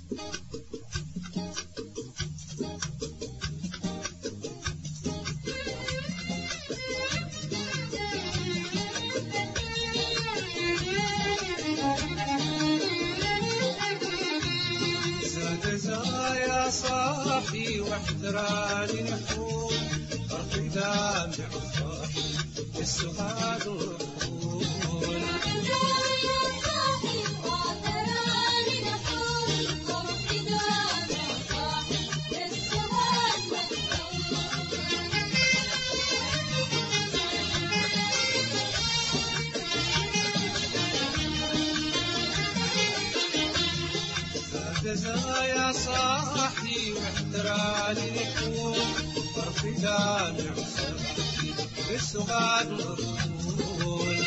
يا صاحي واحتراني نحور فرق دامع الصاحي السهاد والرحول يا صاحي واحتراني نحور فرق دامع الصاحي السهاد والرحول يا صاحي واحتراني نحور فرق دامع الصاحي السهاد والرحول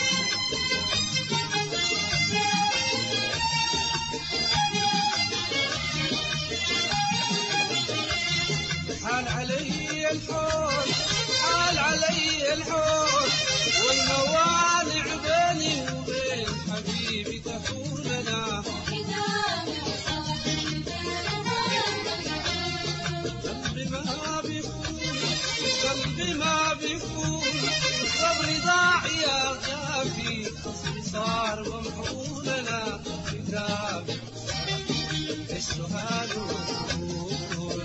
حال علي الحول حال علي الحول والموانع بيني وبين حبيبي تحولنا قلبي ما بيفول صبري ضاع يا غافي أصلي صار ممحولنا كتابي السهاد والرحول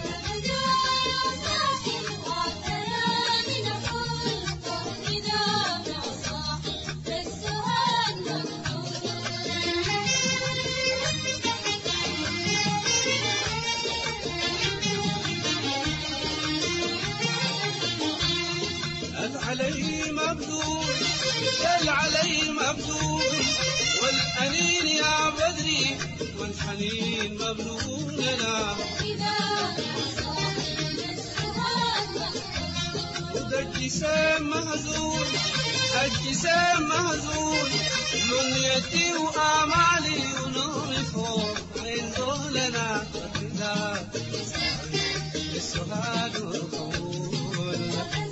علي مبذول دل علي مبذول والأنين يا بدري والحنين مبذول لنا وده الجسام مهزول الجسام مهزول منيتي وآمالي ونومي فوق عين دولنا السهاد والرحول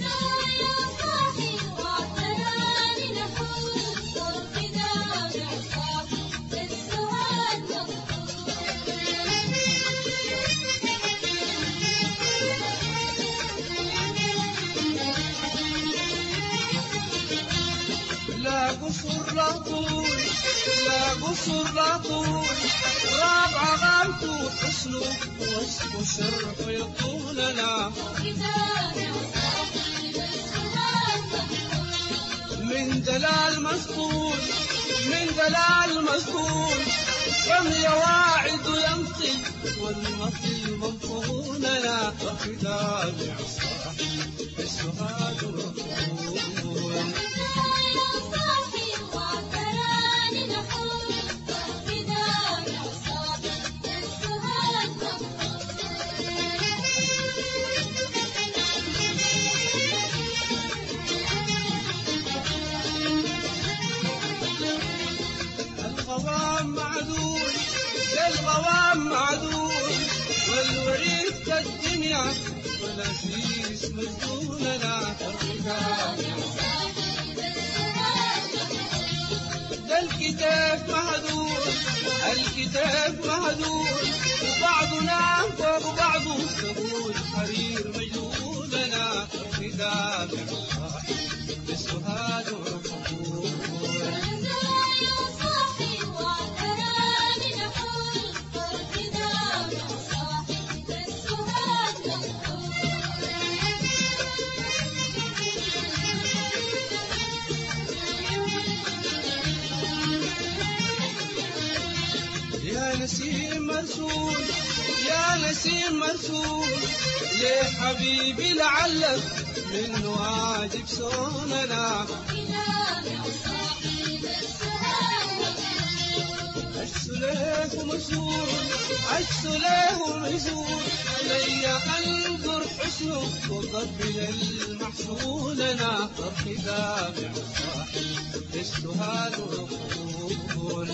لا قصر لا طول لا قصر لا طول رابع غالته حسنه وصفه شرح يطولنا من دلال مسطول من دلال مسطول كم يواعد يمطي والمطي منطولنا وخداع الصاحي السهاد والرحول الغوام معدول للغوام معدول والوريد كالدنيا والأسيس مجنوننا الكتاب مهدول الكتاب مهدول وبعضنا فوق بعضه تقول حرير مجنوننا الكتاب السهاد والرحول يا نسيم مرسول يا نسيم مرسول ليه حبيبي لعلك من واجب صوننا السليف مسؤول السليف مسؤول علي انظر حسنه وقبل المحصولنا الخدام الصاحي السهاد والرحول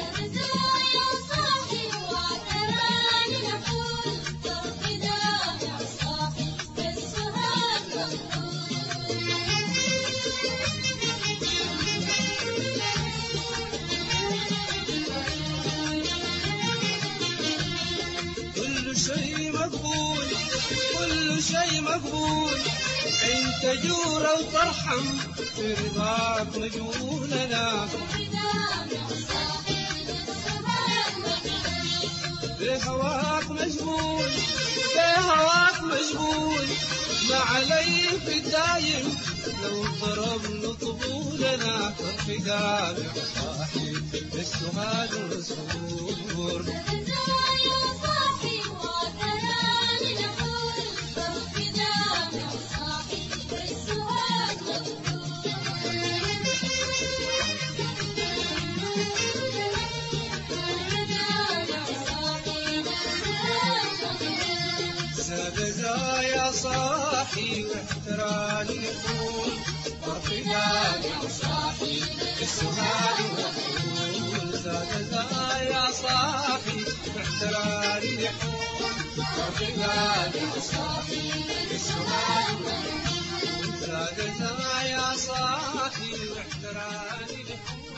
شيء مقبول كل شيء مقبول انت جور وترحم في رضاك مجبولنا بهواك مجبول بهواك مجبول ما علي في الدايم لو ضربنا طبولنا فالفداء صاحي السهاد والسرور زاد يا صاحي واحتراني يكون وارتقاء يا صاحي السهاد والطول زاد يا صاحي واحتراني يكون وارتقاء يا صاحي السهاد والطول زاد يا صاحي واحتراني يكون